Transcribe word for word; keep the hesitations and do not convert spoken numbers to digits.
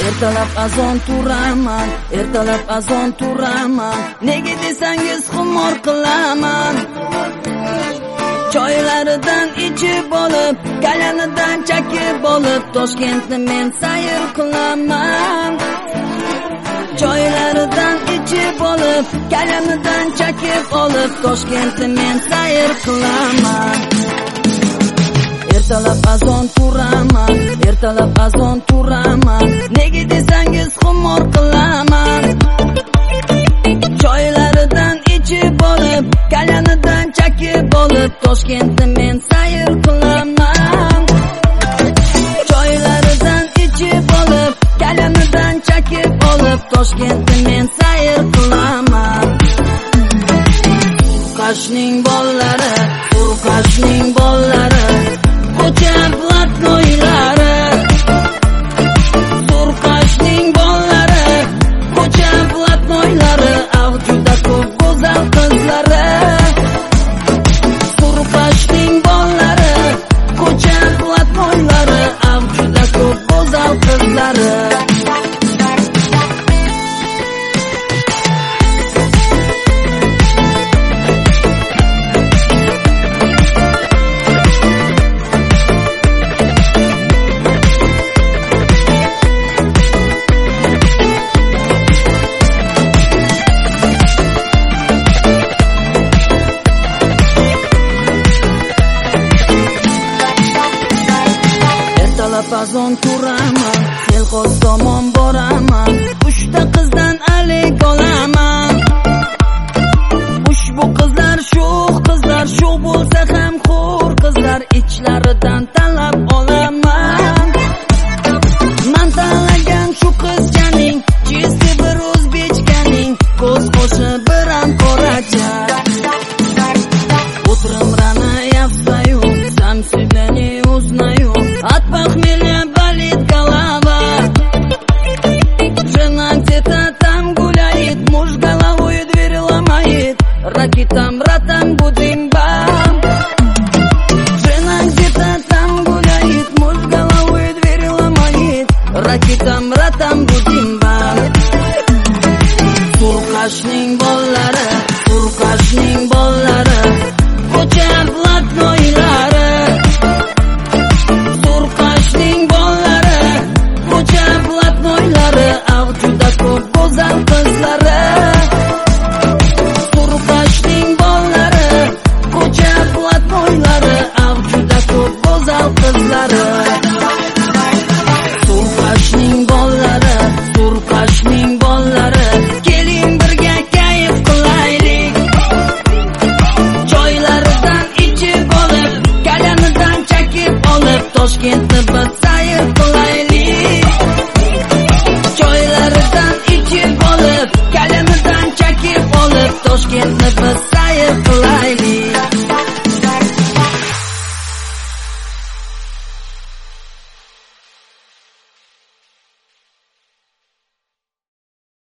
Ertalab azon turaman, ertalab azon turaman, nega desangiz xumor qilaman. Choylaridan ichib olib, kalanidan chakib olib, Toshkentni men sayr qilaman. Choylaridan ichib olib, kalanidan chakib olib, Toshkentni men sayr qilaman. Ertalab azon turaman, ertalab azon turaman, nega desangiz xumor qilaman. Choylaridan ichib olib, kalanidan chakib olib, Toshkentni men sayr qilaman. Choylaridan ichib olib, kalanidan chakib olib, Toshkentni men sayr qilaman. Qashning bollari, Urqashning bollari, ko'cha blatnoylari. Urqashning bollari, ko'cha blatnoylari, ah juda ko'p go'zal qizlari. Urqashning bollari, ko'cha blatnoylari, ah juda ko'p go'zal qizlari. Azon turaman, selxoz tomon boraman, uchta qizdan alik olaman. Ushbu qizlar sho'x qizlar, sho'x bo'lsa ham xo'r qizlar, ichlaridan tanlab olaman. Men tanlagan shu qizchaning, jisti bir o'zbekchaning, ko'z qo'shi bir ham qoracha. Утром рано я встаю, сам себя не узнаю, от похмелья болит голова. Жена где-то там гуляет, муж головой дверь ломает, ракетам ратам будим-бам. Жена где-то там гуляет, муж головой дверь ломает, ракетам ратам будим-бам. Urqashning